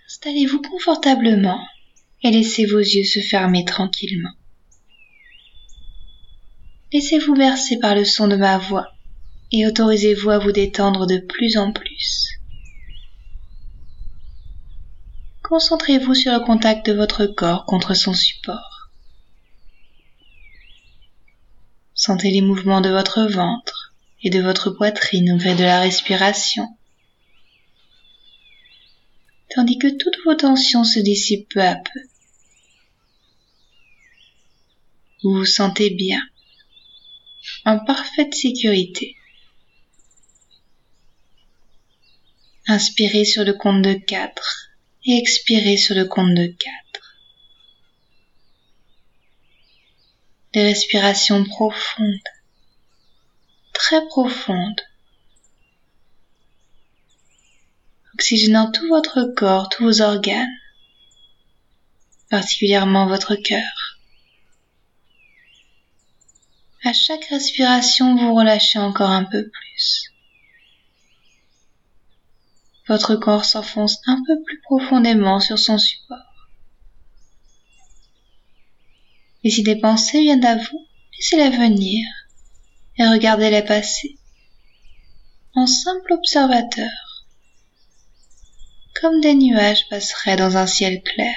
Installez-vous confortablement et laissez vos yeux se fermer tranquillement. Laissez-vous bercer par le son de ma voix et autorisez-vous à vous détendre de plus en plus. Concentrez-vous sur le contact de votre corps contre son support. Sentez les mouvements de votre ventre et de votre poitrine au gré de la respiration, tandis que toutes vos tensions se dissipent peu à peu. Vous vous sentez bien, en parfaite sécurité. Inspirez sur le compte de 4 et expirez sur le compte de 4. Des respirations profondes, très profondes, oxygénant tout votre corps, tous vos organes, particulièrement votre cœur. À chaque respiration, vous relâchez encore un peu plus. Votre corps s'enfonce un peu plus profondément sur son support. Et si des pensées viennent à vous, laissez-les venir et regardez-les passer en simple observateur, comme des nuages passeraient dans un ciel clair.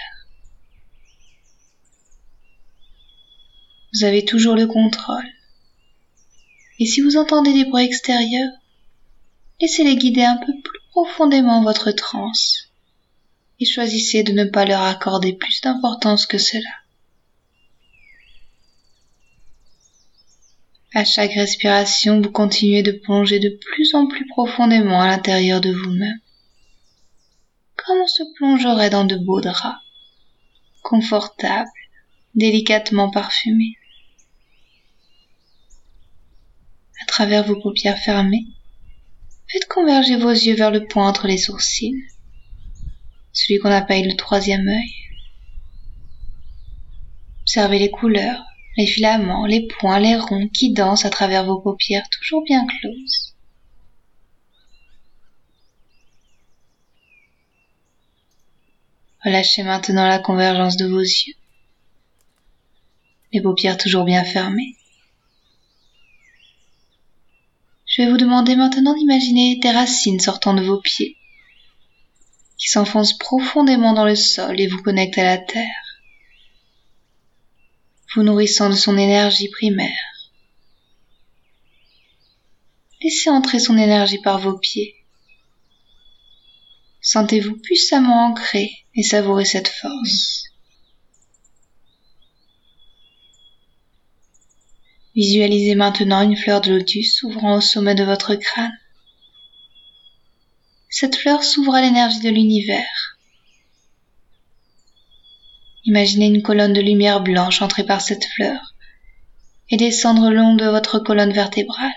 Vous avez toujours le contrôle. Et si vous entendez des bruits extérieurs, laissez-les guider un peu plus profondément votre transe et choisissez de ne pas leur accorder plus d'importance que cela. À chaque respiration, vous continuez de plonger de plus en plus profondément à l'intérieur de vous-même, comme on se plongerait dans de beaux draps, confortables, délicatement parfumés. À travers vos paupières fermées, faites converger vos yeux vers le point entre les sourcils, celui qu'on appelle le troisième œil. Observez les couleurs, les filaments, les points, les ronds qui dansent à travers vos paupières toujours bien closes. Relâchez maintenant la convergence de vos yeux, les paupières toujours bien fermées. Je vais vous demander maintenant d'imaginer des racines sortant de vos pieds, qui s'enfoncent profondément dans le sol et vous connectent à la terre, vous nourrissant de son énergie primaire. Laissez entrer son énergie par vos pieds. Sentez-vous puissamment ancré et savourez cette force. Visualisez maintenant une fleur de lotus s'ouvrant au sommet de votre crâne. Cette fleur s'ouvre à l'énergie de l'univers. Imaginez une colonne de lumière blanche entrer par cette fleur et descendre le long de votre colonne vertébrale.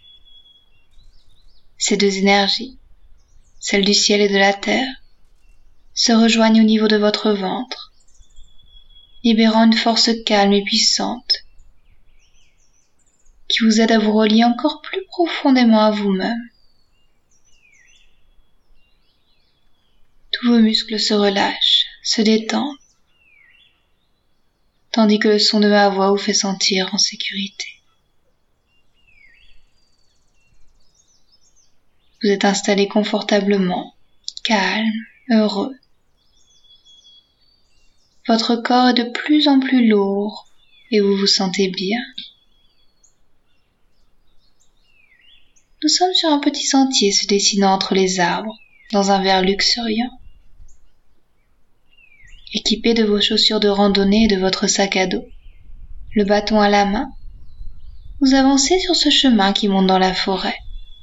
Ces deux énergies, celle du ciel et de la terre, se rejoignent au niveau de votre ventre, libérant une force calme et puissante qui vous aide à vous relier encore plus profondément à vous-même. Tous vos muscles se relâchent, se détendent, tandis que le son de ma voix vous fait sentir en sécurité. Vous êtes installé confortablement, calme, heureux. Votre corps est de plus en plus lourd et vous vous sentez bien. Nous sommes sur un petit sentier se dessinant entre les arbres, dans un vert luxuriant. Équipé de vos chaussures de randonnée et de votre sac à dos, le bâton à la main, vous avancez sur ce chemin qui monte dans la forêt.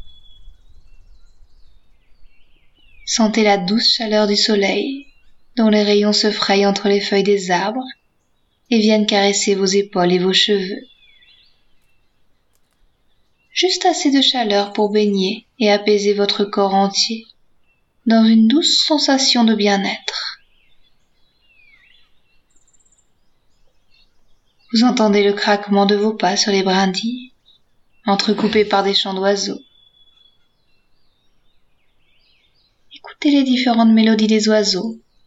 Sentez la douce chaleur du soleil, dont les rayons se frayent entre les feuilles des arbres et viennent caresser vos épaules et vos cheveux. Juste assez de chaleur pour baigner et apaiser votre corps entier dans une douce sensation de bien-être. Vous entendez le craquement de vos pas sur les brindilles, entrecoupés par des chants d'oiseaux. Écoutez les différentes mélodies des oiseaux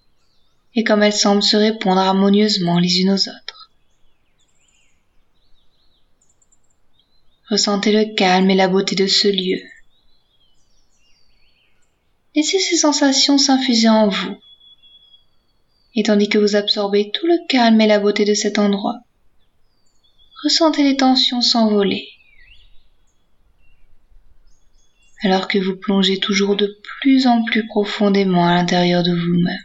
et comme elles semblent se répondre harmonieusement les unes aux autres. Ressentez le calme et la beauté de ce lieu. Laissez ces sensations s'infuser en vous. Et tandis que vous absorbez tout le calme et la beauté de cet endroit, ressentez les tensions s'envoler. Alors que vous plongez toujours de plus en plus profondément à l'intérieur de vous-même.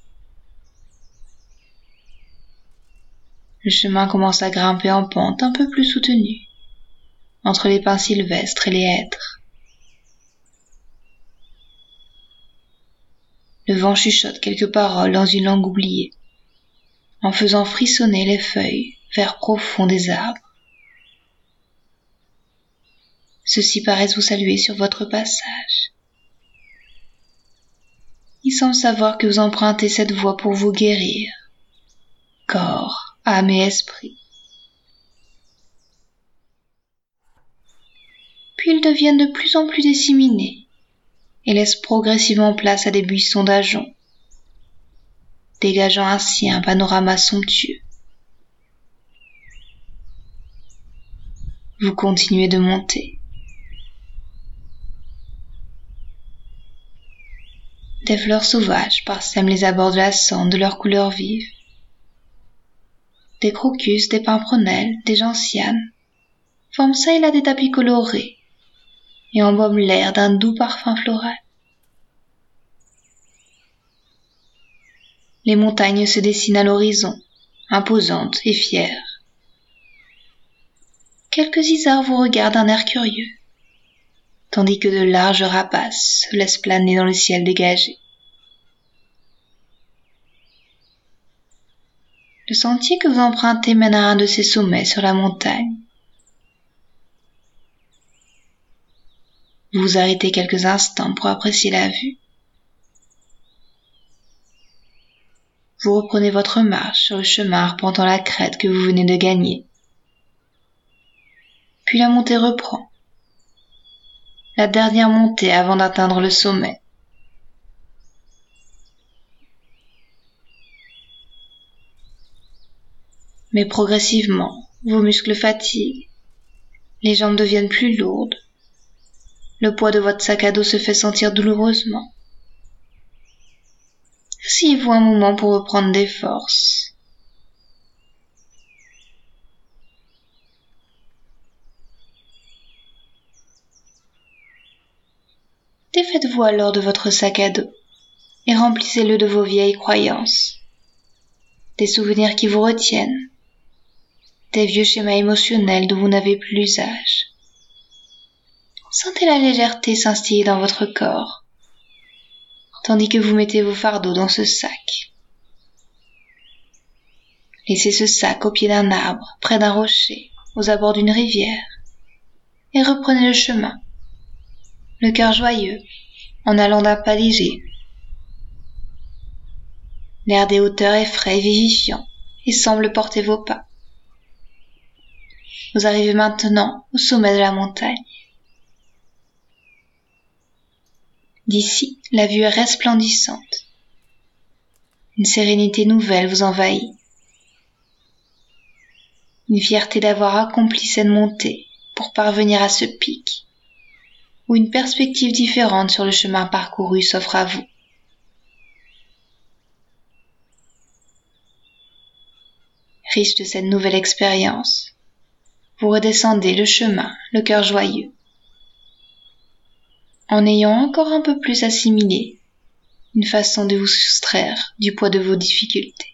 Le chemin commence à grimper en pente un peu plus soutenue, entre les pins sylvestres et les hêtres. Le vent chuchote quelques paroles dans une langue oubliée, en faisant frissonner les feuilles vert profond des arbres. Ceux-ci paraissent vous saluer sur votre passage. Ils semblent savoir que vous empruntez cette voie pour vous guérir, corps, âme et esprit. Puis ils deviennent de plus en plus disséminés et laissent progressivement place à des buissons d'ajoncs, dégageant ainsi un panorama somptueux. Vous continuez de monter. Des fleurs sauvages parsèment les abords de la Sande de leurs couleurs vives. Des crocus, des pimprenelles, des gentianes forment çà et là des tapis colorés et embaument l'air d'un doux parfum floral. Les montagnes se dessinent à l'horizon, imposantes et fières. Quelques isards vous regardent d'un air curieux, tandis que de larges rapaces se laissent planer dans le ciel dégagé. Le sentier que vous empruntez mène à un de ces sommets sur la montagne. Vous vous arrêtez quelques instants pour apprécier la vue. Vous reprenez votre marche sur le chemin arpentant la crête que vous venez de gagner. Puis la montée reprend. La dernière montée avant d'atteindre le sommet. Mais progressivement, vos muscles fatiguent, les jambes deviennent plus lourdes, le poids de votre sac à dos se fait sentir douloureusement. Asseyez-vous un moment pour reprendre des forces. Défaites-vous alors de votre sac à dos et remplissez-le de vos vieilles croyances, des souvenirs qui vous retiennent, des vieux schémas émotionnels dont vous n'avez plus l'usage. Sentez la légèreté s'instiller dans votre corps, tandis que vous mettez vos fardeaux dans ce sac. Laissez ce sac au pied d'un arbre, près d'un rocher, aux abords d'une rivière, et reprenez le chemin, le cœur joyeux, en allant d'un pas léger. L'air des hauteurs est frais et vivifiant, et semble porter vos pas. Vous arrivez maintenant au sommet de la montagne. D'ici, la vue est resplendissante. Une sérénité nouvelle vous envahit. Une fierté d'avoir accompli cette montée pour parvenir à ce pic, où une perspective différente sur le chemin parcouru s'offre à vous. Riche de cette nouvelle expérience, vous redescendez le chemin, le cœur joyeux, en ayant encore un peu plus assimilé une façon de vous soustraire du poids de vos difficultés.